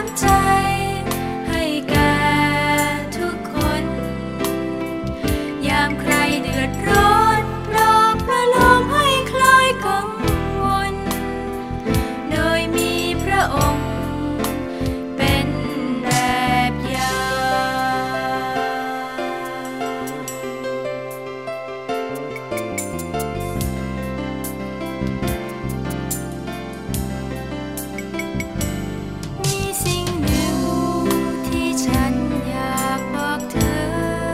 ำใจให้แก่ทุกคนยามใครเดือดร้อนปลอบประโลมให้คลายกังวลโดยมีพระองค์เป็นแบบอย่างมีสิ่งหนึ่งที่ฉันอยากบอกเธอ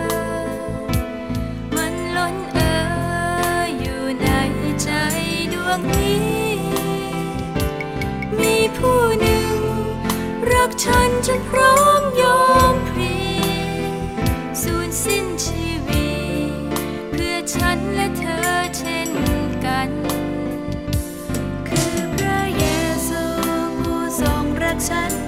มันล้นอยู่ในใจดวงนี้มีผู้หนึ่งรักฉันจนพร้อมยอมพลีสูญสิ้นชีวิตเพื่อฉันและเธอเช่นกันคือพระเยซูผู้ทรงรักฉัน